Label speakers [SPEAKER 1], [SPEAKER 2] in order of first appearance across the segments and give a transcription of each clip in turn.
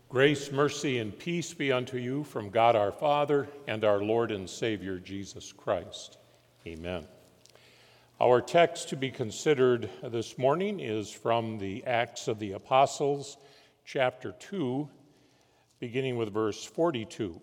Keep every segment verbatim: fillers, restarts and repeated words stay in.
[SPEAKER 1] Grace, mercy, and peace be unto you from God our Father and our Lord and Savior Jesus Christ. Amen. Our text to be considered this morning is from the Acts of the Apostles, chapter two, beginning with verse forty-two.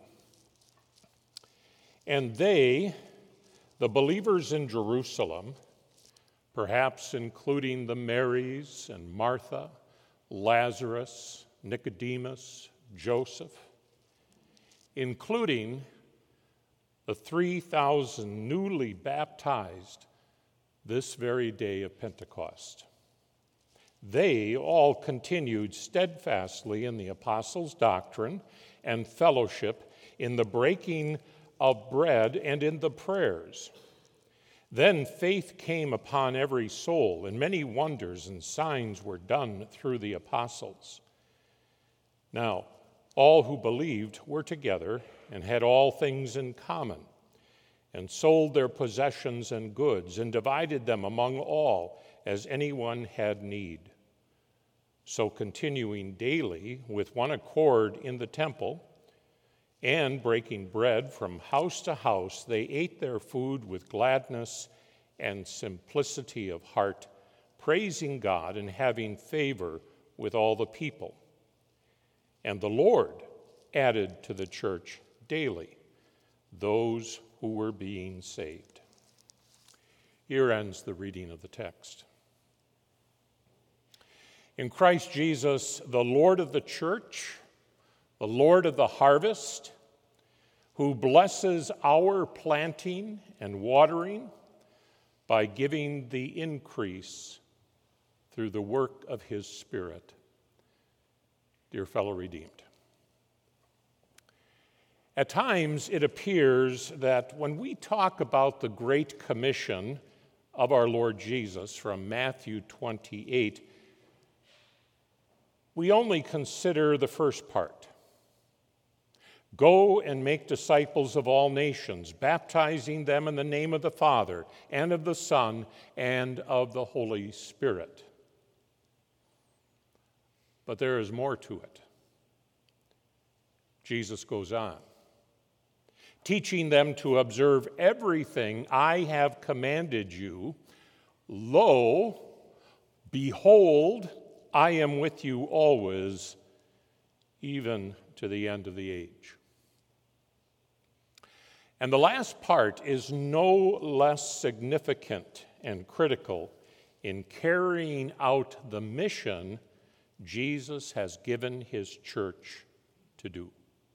[SPEAKER 1] And they, the believers in Jerusalem, perhaps including the Marys and Martha, Lazarus, Nicodemus, Joseph, including the three thousand newly baptized this very day of Pentecost. They all continued steadfastly in the apostles' doctrine and fellowship, in the breaking of bread and in the prayers. Then faith came upon every soul, and many wonders and signs were done through the apostles. Now, all who believed were together and had all things in common, and sold their possessions and goods, and divided them among all as anyone had need. So continuing daily with one accord in the temple, and breaking bread from house to house, they ate their food with gladness and simplicity of heart, praising God and having favor with all the people. And the Lord added to the church daily those who were being saved. Here ends the reading of the text. In Christ Jesus, the Lord of the church, the Lord of the harvest, who blesses our planting and watering by giving the increase through the work of his Spirit. Dear fellow redeemed, at times it appears that when we talk about the Great Commission of our Lord Jesus from Matthew twenty-eight, we only consider the first part. Go and make disciples of all nations, baptizing them in the name of the Father and of the Son and of the Holy Spirit. But there is more to it. Jesus goes on, teaching them to observe everything I have commanded you. Lo, behold, I am with you always, even to the end of the age. And the last part is no less significant and critical in carrying out the mission Jesus has given his church to do.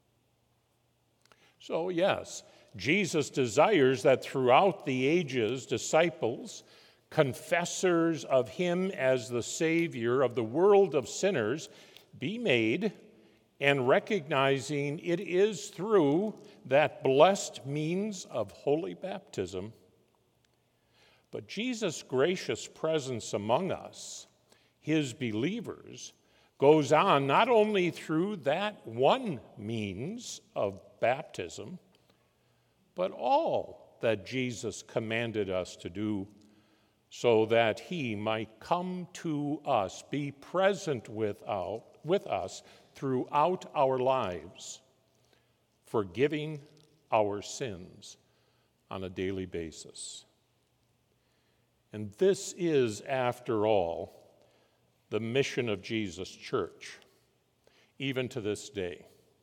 [SPEAKER 1] So yes, Jesus desires that throughout the ages, disciples, confessors of him as the Savior of the world of sinners, be made, and recognizing it is through that blessed means of holy baptism. But Jesus' gracious presence among us, his believers, goes on not only through that one means of baptism, but all that Jesus commanded us to do, so that he might come to us, be present with, our, with us throughout our lives, forgiving our sins on a daily basis. And this is, after all, the mission of Jesus' church, even to this day,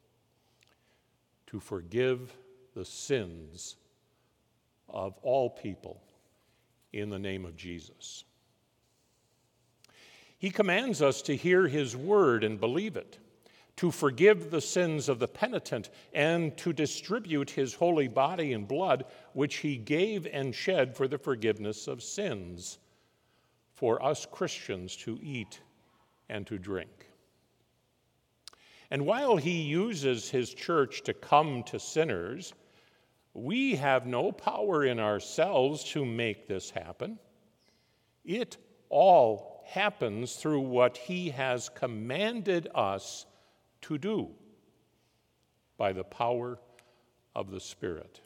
[SPEAKER 1] to forgive the sins of all people in the name of Jesus. He commands us to hear his word and believe it, to forgive the sins of the penitent, and to distribute his holy body and blood, which he gave and shed for the forgiveness of sins, for us Christians to eat and to drink. And while he uses his church to come to sinners, we have no power in ourselves to make this happen. It all happens through what he has commanded us to do by the power of the Spirit.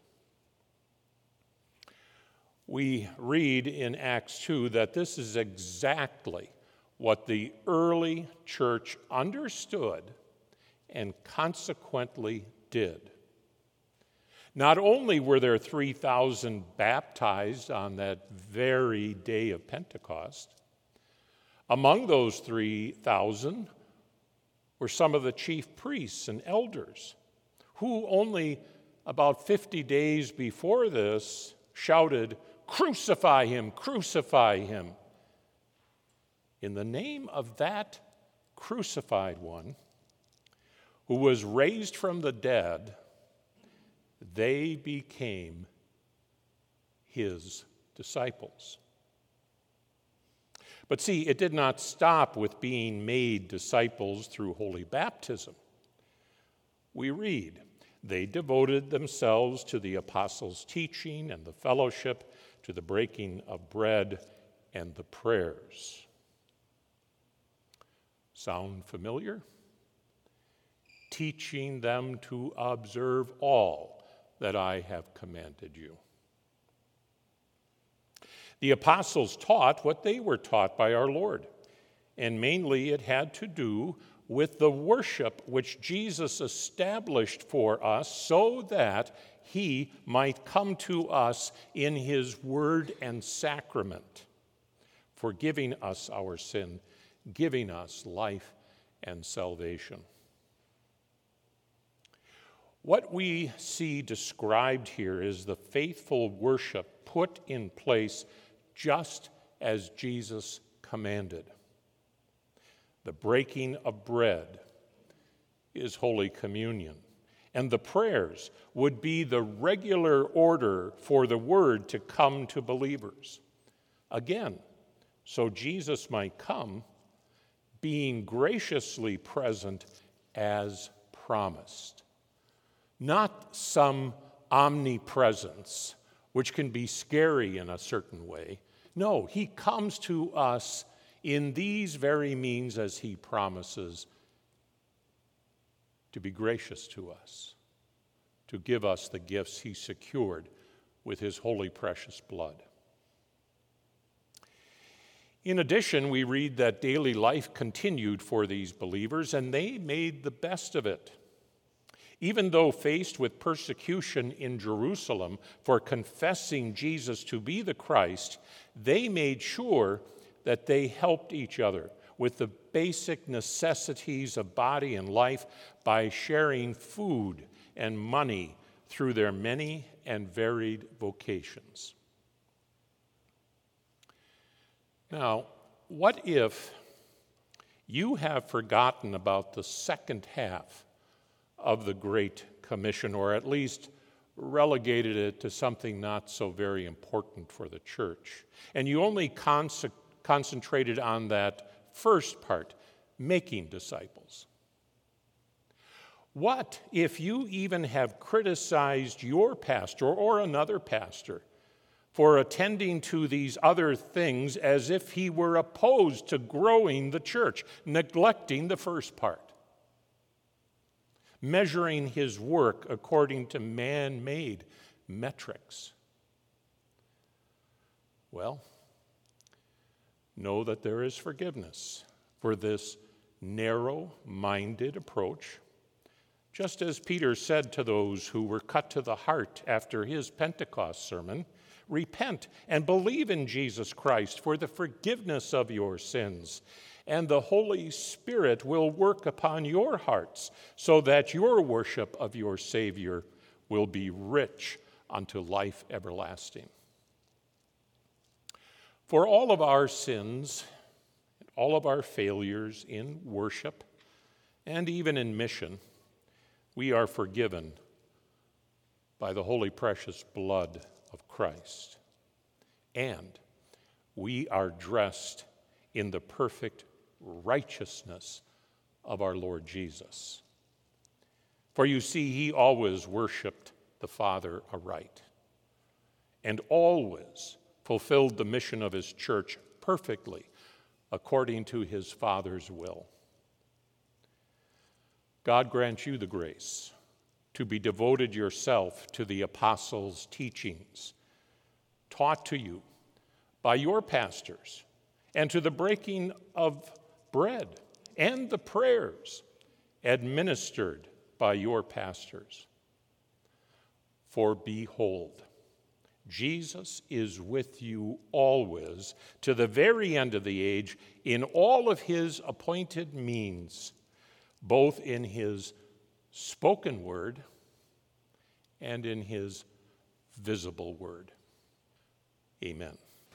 [SPEAKER 1] We read in Acts two that this is exactly what the early church understood and consequently did. Not only were there three thousand baptized on that very day of Pentecost, among those three thousand were some of the chief priests and elders who only about fifty days before this shouted, "Crucify him, crucify him." In the name of that crucified one who was raised from the dead, they became his disciples. But see, it did not stop with being made disciples through holy baptism. We read, they devoted themselves to the apostles' teaching and the fellowship, to the breaking of bread and the prayers. Sound familiar? Teaching them to observe all that I have commanded you. The apostles taught what they were taught by our Lord, and mainly it had to do with the worship which Jesus established for us so that he might come to us in his word and sacrament, forgiving us our sin, giving us life and salvation. What we see described here is the faithful worship put in place just as Jesus commanded. The breaking of bread is Holy Communion, and the prayers would be the regular order for the word to come to believers. Again, so Jesus might come, being graciously present as promised. Not some omnipresence, which can be scary in a certain way. No, he comes to us in these very means as he promises to be gracious to us, to give us the gifts he secured with his holy precious blood. In addition, we read that daily life continued for these believers, and they made the best of it. Even though faced with persecution in Jerusalem for confessing Jesus to be the Christ, they made sure that they helped each other with the basic necessities of body and life by sharing food and money through their many and varied vocations. Now, what if you have forgotten about the second half of the Great Commission, or at least relegated it to something not so very important for the church, and you only con- concentrated on that first part, making disciples? What if you even have criticized your pastor or another pastor for attending to these other things as if he were opposed to growing the church, neglecting the first part? Measuring his work according to man-made metrics. Well, know that there is forgiveness for this narrow-minded approach, just as Peter said to those who were cut to the heart after his Pentecost sermon, "Repent and believe in Jesus Christ for the forgiveness of your sins, and the Holy Spirit will work upon your hearts so that your worship of your Savior will be rich unto life everlasting." For all of our sins, all of our failures in worship, and even in mission, we are forgiven by the holy precious blood of Christ. And we are dressed in the perfect righteousness of our Lord Jesus. For you see, he always worshiped the Father aright, and always fulfilled the mission of his church perfectly according to his Father's will. God grant you the grace to be devoted yourself to the apostles' teachings, taught to you by your pastors, and to the breaking of bread and the prayers, administered by your pastors. For behold, Jesus is with you always to the very end of the age in all of his appointed means, both in his spoken word and in his visible word. Amen.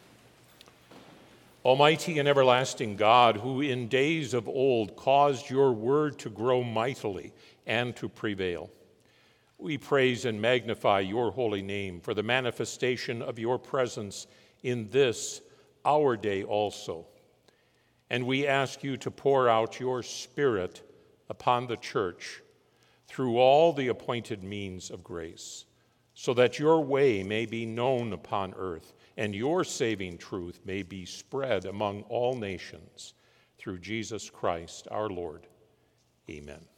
[SPEAKER 1] Almighty and everlasting God, who in days of old caused your word to grow mightily and to prevail, we praise and magnify your holy name for the manifestation of your presence in this, our day also. And we ask you to pour out your Spirit upon the church through all the appointed means of grace, so that your way may be known upon earth and your saving truth may be spread among all nations, through Jesus Christ our Lord. Amen.